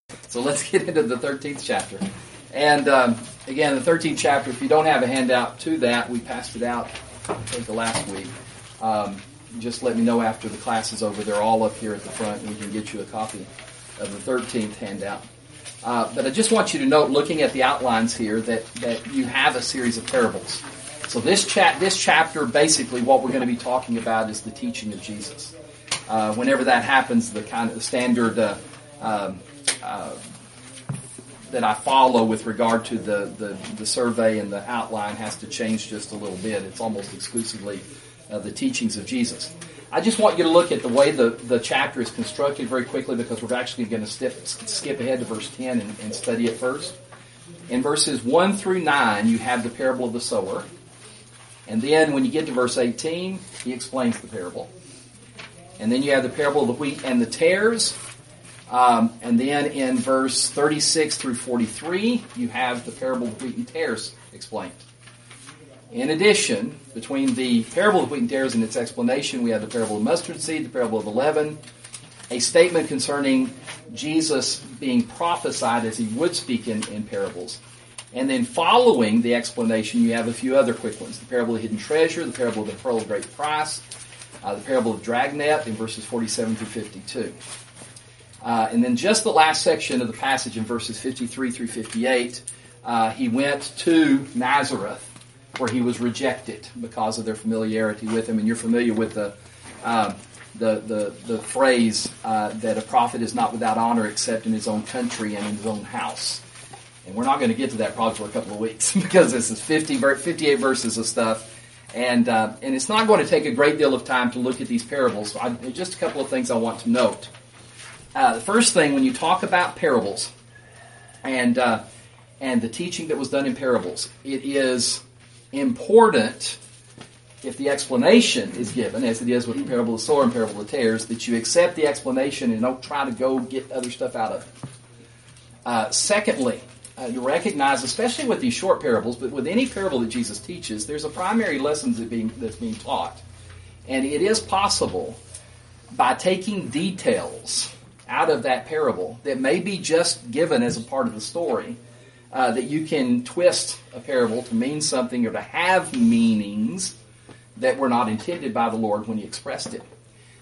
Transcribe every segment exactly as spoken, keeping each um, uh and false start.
So let's get into the thirteenth chapter. And um, again, the thirteenth chapter, if you don't have a handout to that, we passed it out, I think, the last week. Um, just let me know after the class is over. They're all up here at the front, and we can get you a copy of the thirteenth handout. Uh, but I just want you to note, looking at the outlines here, that, that you have a series of parables. So this chat, this chapter, basically, what we're going to be talking about is the teaching of Jesus. Uh, whenever that happens, the kind of the standard uh, um, uh, that I follow with regard to the, the, the survey and the outline has to change just a little bit. It's almost exclusively uh, the teachings of Jesus. I just want you to look at the way the, the chapter is constructed very quickly, because we're actually going to skip, skip ahead to verse ten and, and study it first. In verses one through nine, you have the parable of the sower. And then when you get to verse eighteen, he explains the parable. And then you have the parable of the wheat and the tares. Um, and then in verse thirty-six through forty-three, you have the parable of the wheat and tares explained. In addition, between the parable of the wheat and tares and its explanation, we have the parable of the mustard seed, the parable of the leaven, a statement concerning Jesus being prophesied as he would speak in, in parables. And then following the explanation, you have a few other quick ones. The parable of the hidden treasure, the parable of the pearl of great price, uh, the parable of dragnet in verses forty-seven through fifty-two. Uh, and then just the last section of the passage in verses fifty-three through fifty-eight, uh, he went to Nazareth, where he was rejected because of their familiarity with him. And you're familiar with the um, the, the the phrase uh, that a prophet is not without honor except in his own country and in his own house. And we're not going to get to that probably for a couple of weeks because this is fifty, fifty-eight verses of stuff. And uh, and it's not going to take a great deal of time to look at these parables. So I, just a couple of things I want to note. Uh, the first thing, when you talk about parables and uh, and the teaching that was done in parables, it is important, if the explanation is given, as it is with the parable of the sower and parable of the tares, that you accept the explanation and don't try to go get other stuff out of it. Uh, secondly, uh, you recognize, especially with these short parables, but with any parable that Jesus teaches, there's a primary lesson that being, that's being taught. And it is possible, by taking details out of that parable that may be just given as a part of the story, uh, that you can twist a parable to mean something or to have meanings that were not intended by the Lord when he expressed it.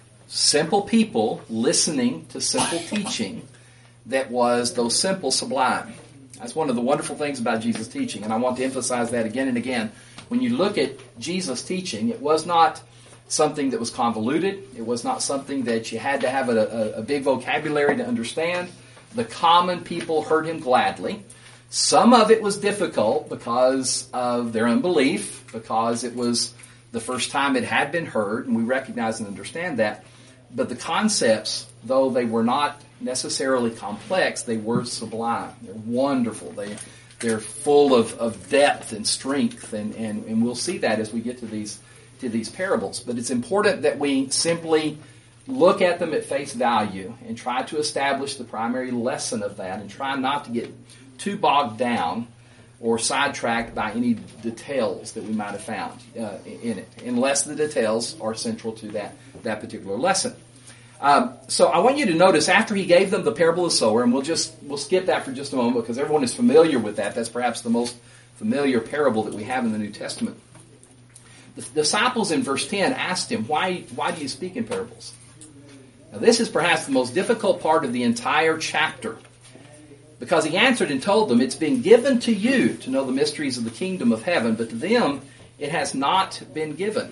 Simple people listening to simple teaching that was, though simple, sublime. That's one of the wonderful things about Jesus' teaching, and I want to emphasize that again and again. When you look at Jesus' teaching, it was not something that was convoluted. It was not something that you had to have a, a, a big vocabulary to understand. The common people heard him gladly. Some of it was difficult because of their unbelief, because it was the first time it had been heard, and we recognize and understand that. But the concepts, though they were not necessarily complex, they were sublime. They're wonderful. They, they're full of, of depth and strength, and, and, and we'll see that as we get to these to these parables. But it's important that we simply look at them at face value and try to establish the primary lesson of that, and try not to get too bogged down or sidetracked by any details that we might have found uh, in it, unless the details are central to that, that particular lesson. Um, so I want you to notice, after he gave them the parable of the sower, and we'll just we'll skip that for just a moment because everyone is familiar with that. That's perhaps the most familiar parable that we have in the New Testament. The disciples in verse ten asked him, why, why do you speak in parables? Now this is perhaps the most difficult part of the entire chapter, because he answered and told them, it's been given to you to know the mysteries of the kingdom of heaven, but to them it has not been given.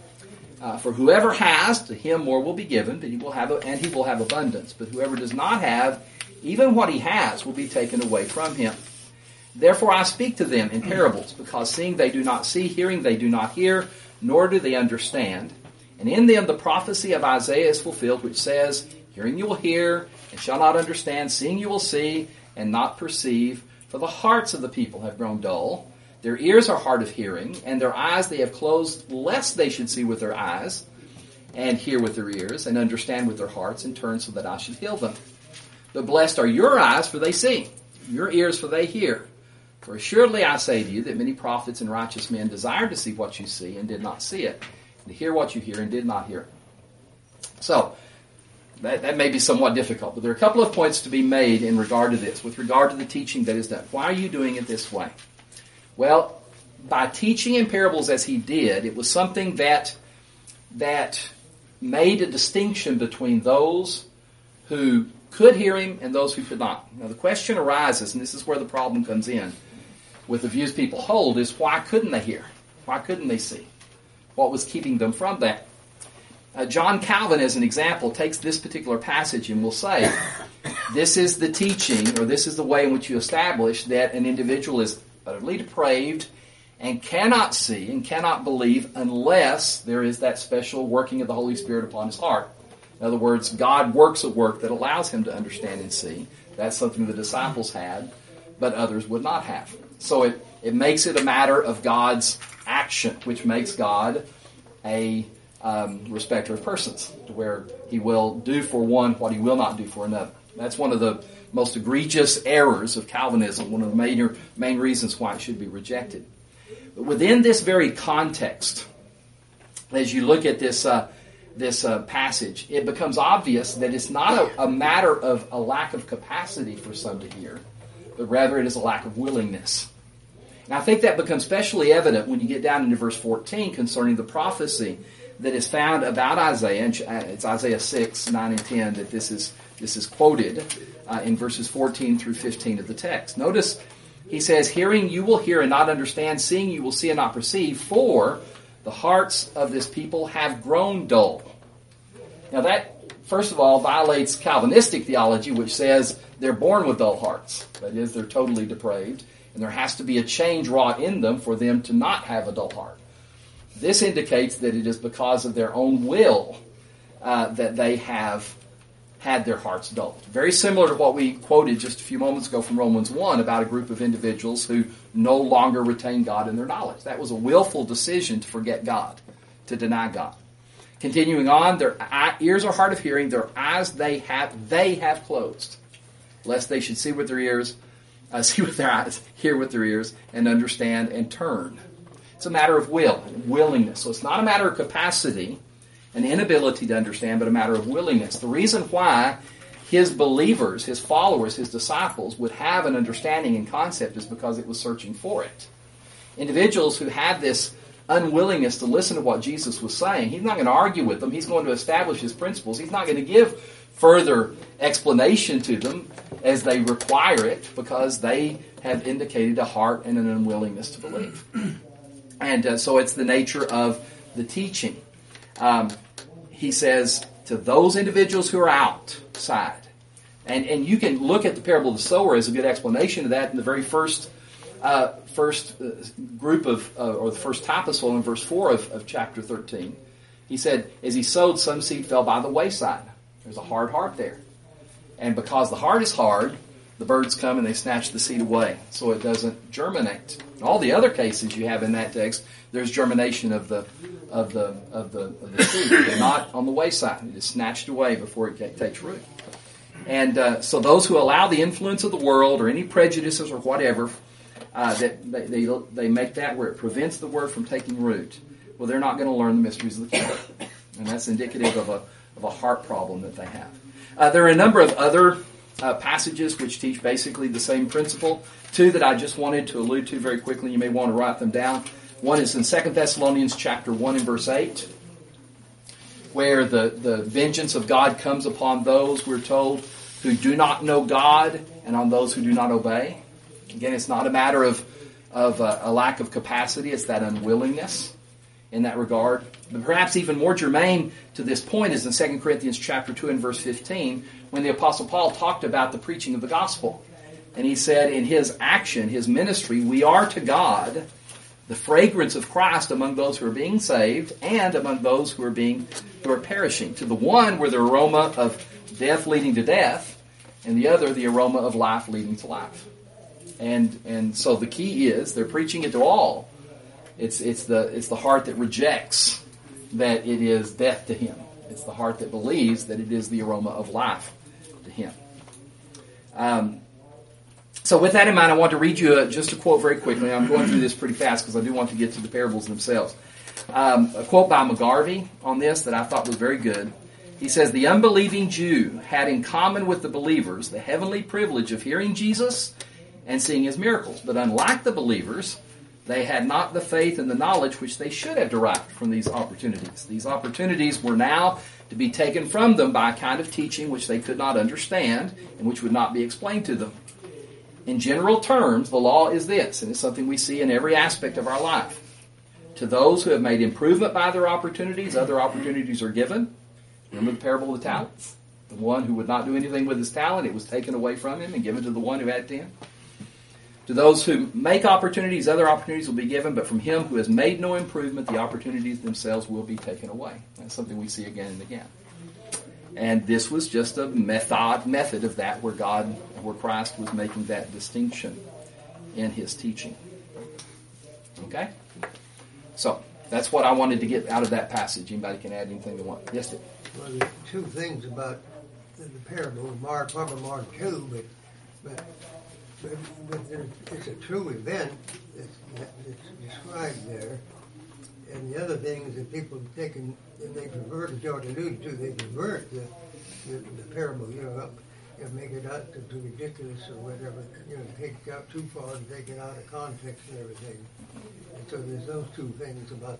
Uh, for whoever has, to him more will be given, but he will have, a, and he will have abundance. But whoever does not have, even what he has will be taken away from him. Therefore I speak to them in parables, because seeing they do not see, hearing they do not hear, nor do they understand. And in them the prophecy of Isaiah is fulfilled, which says, hearing you will hear, and shall not understand, seeing you will see, and not perceive, for the hearts of the people have grown dull. Their ears are hard of hearing, and their eyes they have closed, lest they should see with their eyes, and hear with their ears, and understand with their hearts, and turn so that I should heal them. But blessed are your eyes, for they see, your ears, for they hear. For assuredly I say to you that many prophets and righteous men desired to see what you see, and did not see it, and to hear what you hear, and did not hear it. So, that, that may be somewhat difficult, but there are a couple of points to be made in regard to this, with regard to the teaching that is done. Why are you doing it this way? Well, by teaching in parables as he did, it was something that that made a distinction between those who could hear him and those who could not. Now the question arises, and this is where the problem comes in, with the views people hold, is why couldn't they hear? Why couldn't they see? What was keeping them from that? Uh, John Calvin, as an example, takes this particular passage and will say, this is the teaching, or this is the way in which you establish that an individual is utterly depraved and cannot see and cannot believe unless there is that special working of the Holy Spirit upon his heart. In other words, God works a work that allows him to understand and see. That's something the disciples had, but others would not have. So it, it makes it a matter of God's action, which makes God a um, respecter of persons, to where he will do for one what he will not do for another. That's one of the most egregious errors of Calvinism, one of the major, main reasons why it should be rejected. But within this very context, as you look at this uh, this uh, passage, it becomes obvious that it's not a, a matter of a lack of capacity for some to hear, but rather it is a lack of willingness. And I think that becomes especially evident when you get down into verse fourteen concerning the prophecy that is found about Isaiah. And it's Isaiah six, nine, and ten that this is this is quoted uh, in verses fourteen through fifteen of the text. Notice he says, hearing you will hear and not understand, seeing you will see and not perceive, for the hearts of this people have grown dull. Now that, first of all, violates Calvinistic theology, which says they're born with dull hearts. That is, they're totally depraved, and there has to be a change wrought in them for them to not have a dull heart. This indicates that it is because of their own will uh, that they have had their hearts dulled. Very similar to what we quoted just a few moments ago from Romans one about a group of individuals who no longer retain God in their knowledge. That was a willful decision to forget God, to deny God. Continuing on, their ears are hard of hearing, their eyes they have they have closed, lest they should see with their ears, uh, see with their eyes, hear with their ears, and understand and turn. It's a matter of will, willingness. So it's not a matter of capacity, an inability to understand, but a matter of willingness. The reason why his believers, his followers, his disciples would have an understanding and concept is because it was searching for it. Individuals who had this unwillingness to listen to what Jesus was saying, he's not going to argue with them. He's going to establish his principles. He's not going to give further explanation to them as they require it, because they have indicated a heart and an unwillingness to believe. And uh, so it's the nature of the teaching. Um, he says to those individuals who are outside, and, and you can look at the parable of the sower as a good explanation of that in the very first uh, first uh, group of, uh, or the first type of soil in verse four of, of chapter thirteen. He said, as he sowed, some seed fell by the wayside. There's a hard heart there. And because the heart is hard, the birds come and they snatch the seed away, so it doesn't germinate. In all the other cases you have in that text, there's germination of the of the of the of the seed. They're not on the wayside; it is snatched away before it takes root. And uh, so, those who allow the influence of the world or any prejudices or whatever, uh, that they, they they make that where it prevents the word from taking root. Well, they're not going to learn the mysteries of the kingdom, and that's indicative of a of a heart problem that they have. Uh, there are a number of other Uh, passages which teach basically the same principle. Two that I just wanted to allude to very quickly. You may want to write them down. One is in Second Thessalonians chapter one and verse eight, where the, the vengeance of God comes upon those, we're told, who do not know God, and on those who do not obey. Again, it's not a matter of, of uh, a lack of capacity. It's that unwillingness in that regard. But perhaps even more germane to this point is in Second Corinthians chapter two and verse fifteen, when the Apostle Paul talked about the preaching of the gospel. And he said in his action, his ministry, we are to God the fragrance of Christ among those who are being saved and among those who are being who are perishing. To the one we're the aroma of death leading to death, and the other the aroma of life leading to life. And and so the key is they're preaching it to all. It's it's the it's the heart that rejects that it is death to him. It's the heart that believes that it is the aroma of life to him. Um, so with that in mind, I want to read you a, just a quote very quickly. I'm going through this pretty fast because I do want to get to the parables themselves. Um, a quote by McGarvey on this that I thought was very good. He says, the unbelieving Jew had in common with the believers the heavenly privilege of hearing Jesus and seeing his miracles. But unlike the believers, they had not the faith and the knowledge which they should have derived from these opportunities. These opportunities were now to be taken from them by a kind of teaching which they could not understand and which would not be explained to them. In general terms, the law is this, and it's something we see in every aspect of our life. To those who have made improvement by their opportunities, other opportunities are given. Remember the parable of the talents? The one who would not do anything with his talent, it was taken away from him and given to the one who had ten. To those who make opportunities, other opportunities will be given, but from him who has made no improvement, the opportunities themselves will be taken away. That's something we see again and again. And this was just a method method of that where God, where Christ was making that distinction in his teaching. Okay? So, that's what I wanted to get out of that passage. Anybody can add anything they want. Yes, Dick? Well, there's two things about the, the parable of Mark, probably Mark two, but, but, but, but it's a true event that's, that's described there. And the other thing is that people take and, and they pervert, as George alluded to, they pervert the, the, the parable, you know, and make it out to, to ridiculous or whatever, you know, take it out too far and take it out of context and everything. And so there's those two things about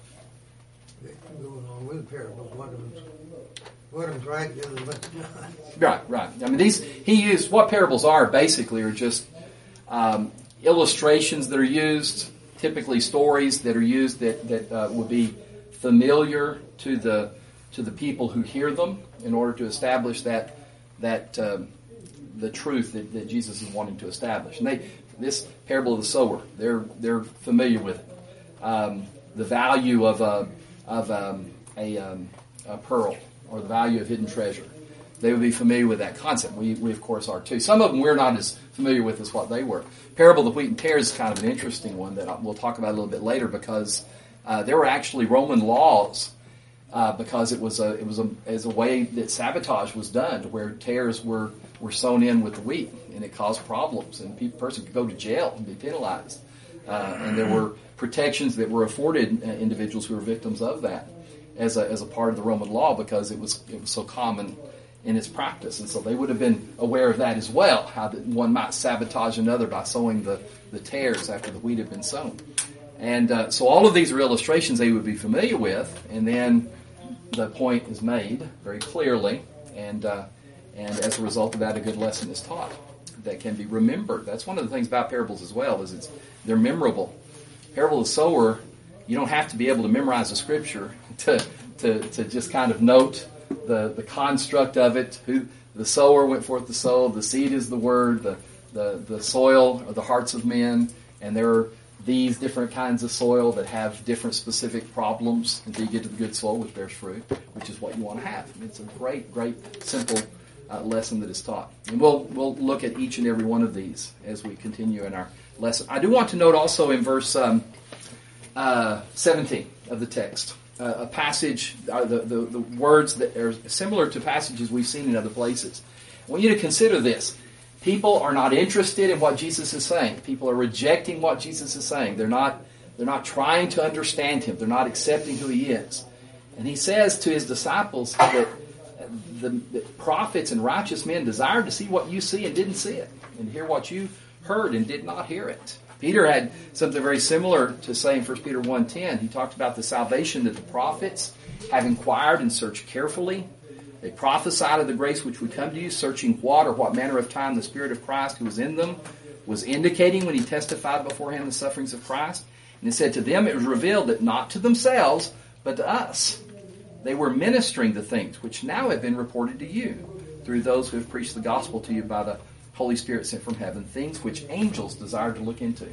that go along with the parable. One of them's, one of them's right, the other one's not. Right, right. I mean, these he used, what parables are basically are just um, illustrations that are used, typically stories that are used that, that uh, would be familiar to the to the people who hear them in order to establish that that um, the truth that, that Jesus is wanting to establish. And they, this parable of the sower, they're they're familiar with it. Um, the value of a of um, a, um, a pearl, or the value of hidden treasure. They would be familiar with that concept. We, we of course are too. Some of them we're not as familiar with as what they were. Parable of the wheat and tares is kind of an interesting one that we'll talk about a little bit later, because uh, there were actually Roman laws uh, because it was a it was a as a way that sabotage was done, to where tares were were sown in with the wheat, and it caused problems, and a person could go to jail and be penalized. Uh, and there were protections that were afforded uh, individuals who were victims of that as a as a part of the Roman law, because it was it was so common in its practice. And so they would have been aware of that as well, how that one might sabotage another by sowing the, the tares after the wheat had been sown. And uh, so all of these are illustrations they would be familiar with, and then the point is made very clearly, and uh, and as a result of that, a good lesson is taught that can be remembered. That's one of the things about parables as well, is it's they're memorable. Parable of the sower, you don't have to be able to memorize the scripture to to, to just kind of note the, the construct of it. Who the sower went forth to sow, the seed is the word, the, the, the soil are the hearts of men, and there are these different kinds of soil that have different specific problems until you get to the good soil, which bears fruit, which is what you want to have. It's a great, great, simple uh, lesson that is taught. And we'll we'll look at each and every one of these as we continue in our lesson. I do want to note also in verse um, uh, seventeen of the text, uh, a passage, uh, the, the, the words that are similar to passages we've seen in other places. I want you to consider this. People are not interested in what Jesus is saying. People are rejecting what Jesus is saying. They're not, they're not trying to understand him. They're not accepting who he is. And he says to his disciples that the, the prophets and righteous men desired to see what you see and didn't see it, and hear what you heard and did not hear it. Peter had something very similar to say in First Peter one ten. He talked about the salvation that the prophets have inquired and searched carefully. They prophesied of the grace which would come to you, searching what or what manner of time the Spirit of Christ who was in them was indicating when he testified beforehand the sufferings of Christ. And it said to them it was revealed that not to themselves, but to us. They were ministering the things which now have been reported to you through those who have preached the gospel to you by the Holy Spirit sent from heaven, things which angels desired to look into.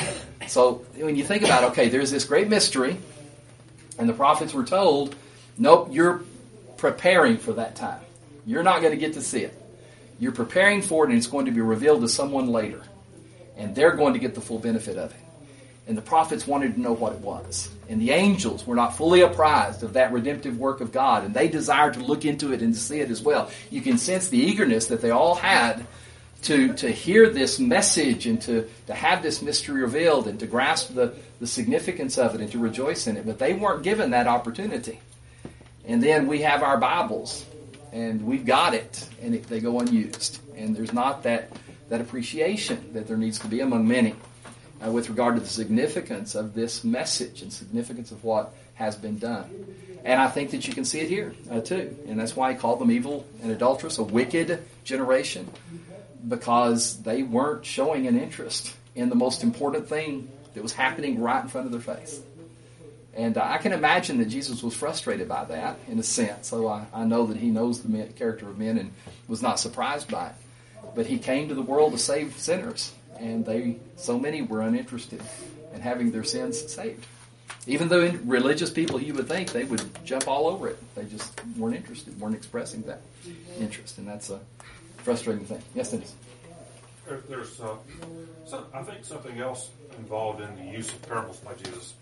So when you think about, okay, there's this great mystery, and the prophets were told, nope, you're preparing for that time. You're not going to get to see it. You're preparing for it, and it's going to be revealed to someone later. And they're going to get the full benefit of it. And the prophets wanted to know what it was. And the angels were not fully apprised of that redemptive work of God, and they desired to look into it and to see it as well. You can sense the eagerness that they all had to, to hear this message and to, to have this mystery revealed and to grasp the, the significance of it and to rejoice in it. But they weren't given that opportunity. And then we have our Bibles. and we've got it, and it, they go unused. And there's not that, that appreciation that there needs to be among many uh, with regard to the significance of this message and significance of what has been done. And I think that you can see it here, uh, too. And that's why he called them evil and adulterous, a wicked generation, because they weren't showing an interest in the most important thing that was happening right in front of their face. And uh, I can imagine that Jesus was frustrated by that, in a sense. So I, I know that he knows the men, character of men and was not surprised by it. But he came to the world to save sinners, and they, so many were uninterested in having their sins saved. Even though in religious people, you would think they would jump all over it. They just weren't interested, weren't expressing that interest. And that's a frustrating thing. Yes, Dennis? There, there's, uh, some, I think, something else involved in the use of parables by Jesus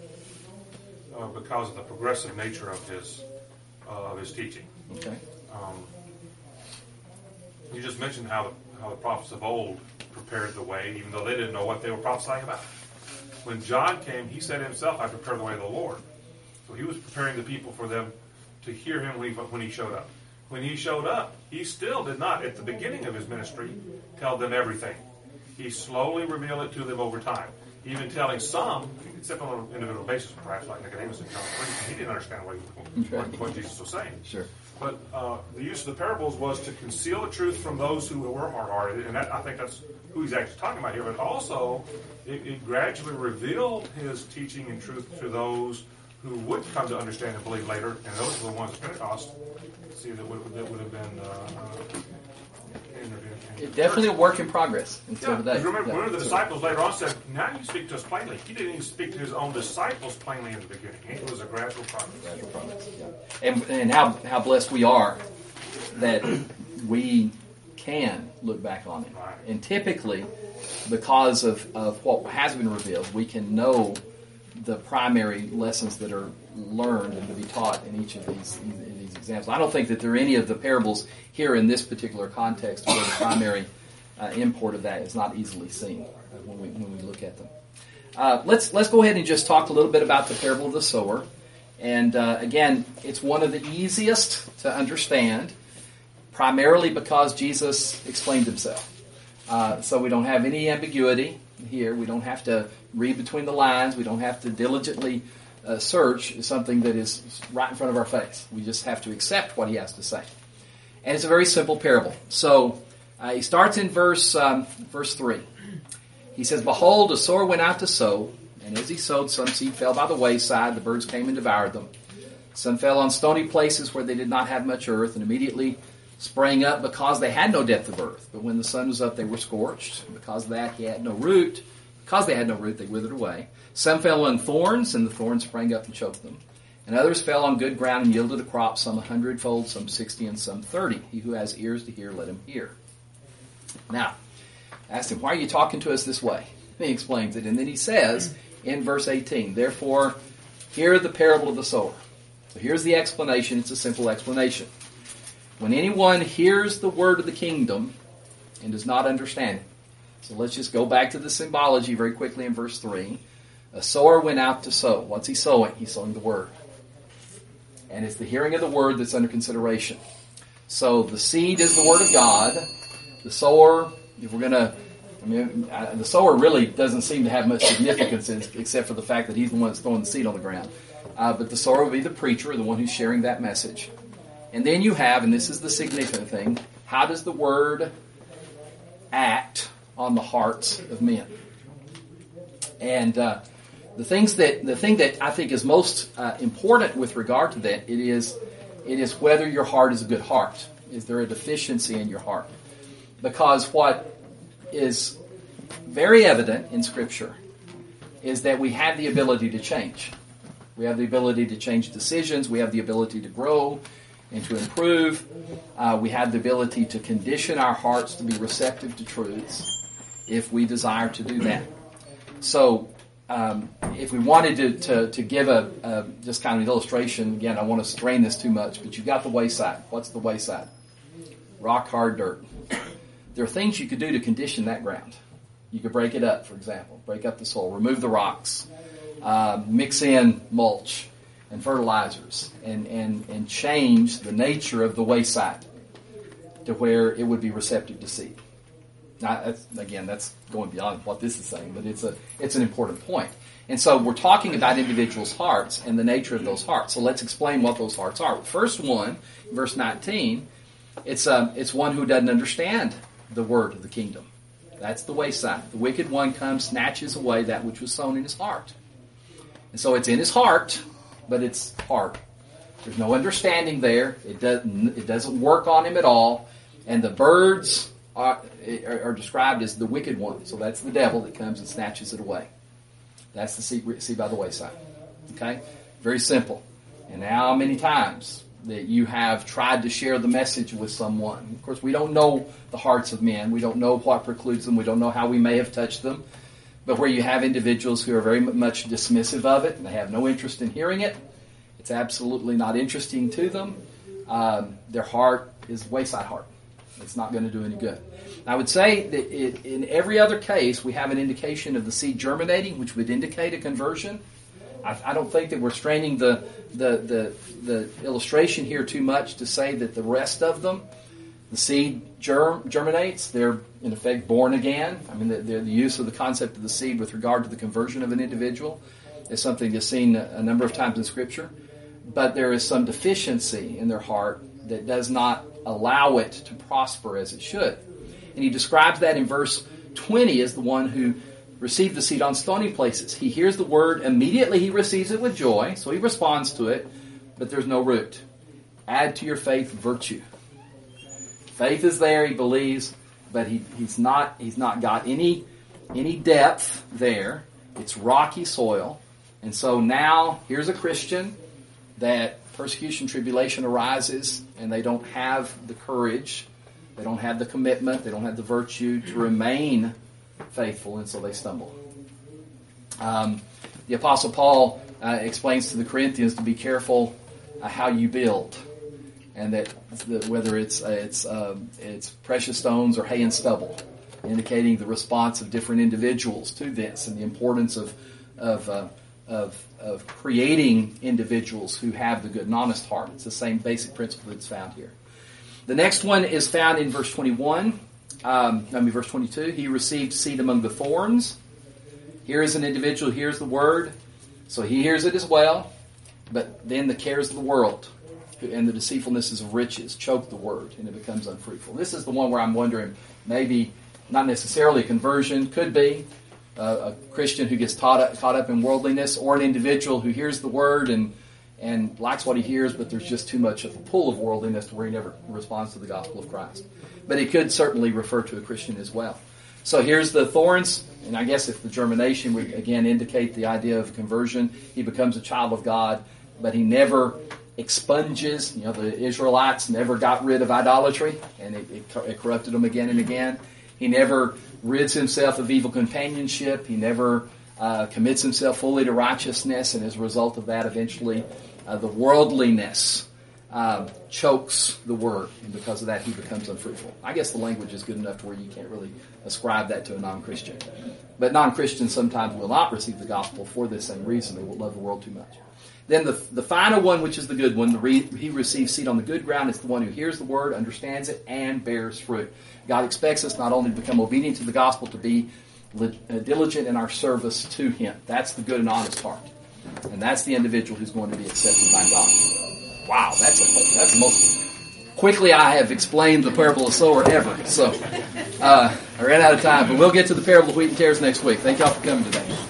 uh, because of the progressive nature of his uh, of his teaching. Okay. Um, you just mentioned how the, how the prophets of old prepared the way, even though they didn't know what they were prophesying about. When John came, he said himself, I prepare the way of the Lord. So he was preparing the people for them to hear him when he, when he showed up. When he showed up, he still did not, at the beginning of his ministry, tell them everything. He slowly revealed it to them over time. Even telling some, except on an individual basis, perhaps, like Nicodemus in John three, he didn't understand what, he, what, what Jesus was saying. Sure. But uh, the use of the parables was to conceal the truth from those who were hard-hearted, and that, I think that's who he's actually talking about here. But also, it, it gradually revealed his teaching and truth to those who would come to understand and believe later, and those were the ones at Pentecost. See, that would, that would have been uh, uh, It definitely a work in progress until yeah, today. Remember, yeah, one of the so. disciples later on said, now you speak to us plainly. He didn't even speak to his own disciples plainly in the beginning. It was a gradual process. Gradual progress, yeah. And, and how, how blessed we are that we can look back on it. Right. And typically, because of, of what has been revealed, we can know the primary lessons that are learned and to be taught in each of these, in these examples. I don't think that there are any of the parables here in this particular context where the primary uh, import of that is not easily seen uh, when we when we look at them. Uh, let's let's go ahead and just talk a little bit about the parable of the sower. And uh, again, it's one of the easiest to understand, primarily because Jesus explained himself. Uh, so we don't have any ambiguity here. We don't have to read between the lines. We don't have to diligently uh, search something that is right in front of our face. We just have to accept what he has to say. And it's a very simple parable. So uh, he starts in verse um, verse three. He says, Behold, a sower went out to sow, and as he sowed, some seed fell by the wayside. The birds came and devoured them. Some fell on stony places where they did not have much earth, and immediately sprang up because they had no depth of earth. But when the sun was up, they were scorched. And because of that, he had no root. Because they had no root, they withered away. Some fell on thorns, and the thorns sprang up and choked them. And others fell on good ground and yielded a crop, some a hundredfold, some sixty, and some thirty. He who has ears to hear, let him hear. Now, I asked him, why are you talking to us this way? And he explains it. And then he says in verse eighteen, Therefore, hear the parable of the sower. So here's the explanation. It's a simple explanation. When anyone hears the word of the kingdom and does not understand it. So let's just go back to the symbology very quickly in verse three. A sower went out to sow. What's he sowing? He's sowing the word. And it's the hearing of the word that's under consideration. So the seed is the word of God. The sower, if we're going to, I mean, the sower really doesn't seem to have much significance except for the fact that he's the one that's throwing the seed on the ground. Uh, but the sower will be the preacher, the one who's sharing that message. And then you have, and this is the significant thing, how does the word act on the hearts of men? And uh, the things that the thing that I think is most uh, important with regard to that, it is it is whether your heart is a good heart. Is there a deficiency in your heart? Because what is very evident in Scripture is that we have the ability to change. We have the ability to change decisions. We have the ability to grow and to improve. Uh, we have the ability to condition our hearts to be receptive to truths if we desire to do that. So um, if we wanted to, to, to give a, a just kind of an illustration, again, I don't want to strain this too much, but you've got the wayside. What's the wayside? Rock, hard dirt. There are things you could do to condition that ground. You could break it up, for example. Break up the soil. Remove the rocks. Uh, mix in mulch. and fertilizers and, and, and change the nature of the wayside to where it would be receptive to seed. Now, that's, again, that's going beyond what this is saying, but it's a it's an important point. And so we're talking about individuals' hearts and the nature of those hearts. So let's explain what those hearts are. The first one, verse nineteen, it's um, it's one who doesn't understand the word of the kingdom. That's the wayside. The wicked one comes, snatches away that which was sown in his heart. And so it's in his heart, but it's hard. There's no understanding there. It doesn't it doesn't work on him at all. And the birds are, are, are described as the wicked one. So that's the devil that comes and snatches it away. That's the seed, seed by the wayside. Okay? Very simple. And how many times that you have tried to share the message with someone. Of course, we don't know the hearts of men. We don't know what precludes them. We don't know how we may have touched them. But where you have individuals who are very much dismissive of it and they have no interest in hearing it, it's absolutely not interesting to them. Um, their heart is wayside heart. It's not going to do any good. I would say that it, in every other case, we have an indication of the seed germinating, which would indicate a conversion. I, I don't think that we're straining the, the, the, the illustration here too much to say that the rest of them, the seed germ, germinates. They're, in effect, born again. I mean, the, the, the use of the concept of the seed with regard to the conversion of an individual is something that's seen a, a number of times in Scripture. But there is some deficiency in their heart that does not allow it to prosper as it should. And he describes that in verse twenty as the one who received the seed on stony places. He hears the word, immediately he receives it with joy, so he responds to it, but there's no root. Add to your faith virtue. Faith is there, he believes, but he, he's not he's not got any any depth there. It's rocky soil. And so now here's a Christian that persecution, tribulation arises, and they don't have the courage, they don't have the commitment, they don't have the virtue to remain faithful, and so they stumble. Um, the Apostle Paul uh, explains to the Corinthians to be careful uh, how you build, and that the, whether it's uh, it's um, it's precious stones or hay and stubble, indicating the response of different individuals to this, and the importance of of uh, of of creating individuals who have the good and honest heart. It's the same basic principle that's found here. The next one is found in verse twenty-one. Um, I mean, verse twenty-two. He received seed among the thorns. Here is an individual who hears the word, so he hears it as well. But then the cares of the world and the deceitfulnesses of riches choke the word, and it becomes unfruitful. This is the one where I'm wondering, maybe not necessarily a conversion, could be uh, a Christian who gets taught up, caught up in worldliness, or an individual who hears the word and and likes what he hears, but there's just too much of a pull of worldliness to where he never responds to the gospel of Christ. But it could certainly refer to a Christian as well. So here's the thorns, and I guess if the germination would again indicate the idea of conversion, he becomes a child of God, but he never expunges. You know, the Israelites never got rid of idolatry, and it, it, it corrupted them again and again. He never rids himself of evil companionship. He never uh, commits himself fully to righteousness, and as a result of that, eventually uh, the worldliness um, chokes the word, and because of that, he becomes unfruitful. I guess the language is good enough to where you can't really ascribe that to a non-Christian. But non-Christians sometimes will not receive the gospel for this same reason. They will love the world too much. Then the the final one, which is the good one, the re, he receives seed on the good ground, is the one who hears the word, understands it, and bears fruit. God expects us not only to become obedient to the gospel, to be li, uh, diligent in our service to him. That's the good and honest heart. And that's the individual who's going to be accepted by God. Wow, that's a, that's the most quickly I have explained the parable of the sower ever. So uh, I ran out of time, but we'll get to the parable of wheat and tares next week. Thank y'all for coming today.